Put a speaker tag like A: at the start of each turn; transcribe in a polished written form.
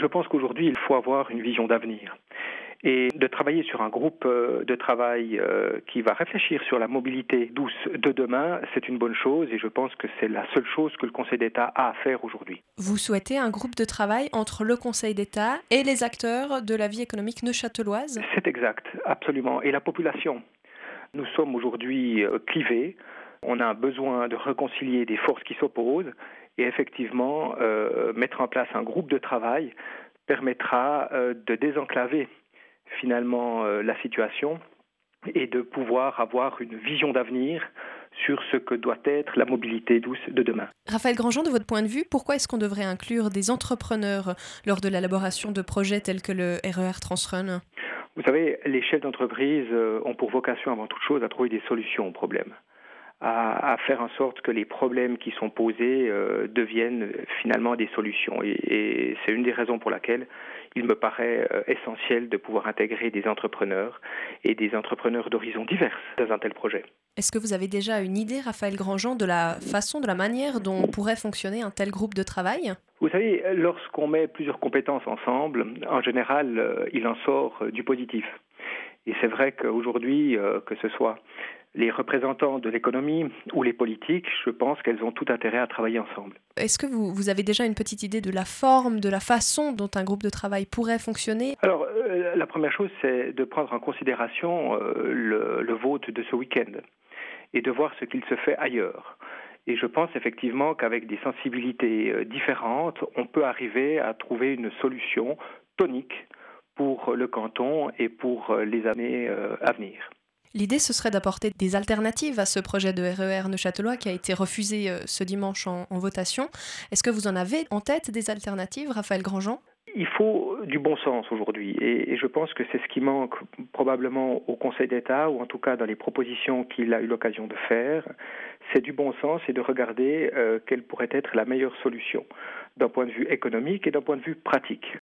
A: Je pense qu'aujourd'hui, il faut avoir une vision d'avenir. Et de travailler sur un groupe de travail qui va réfléchir sur la mobilité douce de demain, c'est une bonne chose et je pense que c'est la seule chose que le Conseil d'État a à faire aujourd'hui.
B: Vous souhaitez un groupe de travail entre le Conseil d'État et les acteurs de la vie économique neuchâteloise?
A: C'est exact, absolument. Et la population, nous sommes aujourd'hui clivés. On a besoin de réconcilier des forces qui s'opposent et effectivement, mettre en place un groupe de travail permettra de désenclaver finalement la situation et de pouvoir avoir une vision d'avenir sur ce que doit être la mobilité douce de demain.
B: Raphaël Grandjean, de votre point de vue, pourquoi est-ce qu'on devrait inclure des entrepreneurs lors de l'élaboration de projets tels que le RER Transrun?
A: Vous savez, les chefs d'entreprise ont pour vocation avant toute chose à trouver des solutions aux problèmes, à faire en sorte que les problèmes qui sont posés deviennent finalement des solutions. Et c'est une des raisons pour laquelle il me paraît essentiel de pouvoir intégrer des entrepreneurs et des entrepreneurs d'horizons divers dans un tel projet.
B: Est-ce que vous avez déjà une idée, Raphaël Grandjean, de la façon, de la manière dont pourrait fonctionner un tel groupe de travail?
A: Vous savez, lorsqu'on met plusieurs compétences ensemble, en général, il en sort du positif. Et c'est vrai qu'aujourd'hui, que ce soit les représentants de l'économie ou les politiques, je pense qu'elles ont tout intérêt à travailler ensemble.
B: Est-ce que vous avez déjà une petite idée de la forme, de la façon dont un groupe de travail pourrait fonctionner?
A: Alors, la première chose, c'est de prendre en considération le vote de ce week-end et de voir ce qu'il se fait ailleurs. Et je pense effectivement qu'avec des sensibilités différentes, on peut arriver à trouver une solution tonique pour le canton et pour les années à venir.
B: L'idée, ce serait d'apporter des alternatives à ce projet de RER neuchâtelois qui a été refusé ce dimanche en votation. Est-ce que vous en avez en tête des alternatives, Raphaël Grandjean?
A: Il faut du bon sens aujourd'hui et je pense que c'est ce qui manque probablement au Conseil d'État ou en tout cas dans les propositions qu'il a eu l'occasion de faire. C'est du bon sens et de regarder quelle pourrait être la meilleure solution d'un point de vue économique et d'un point de vue pratique.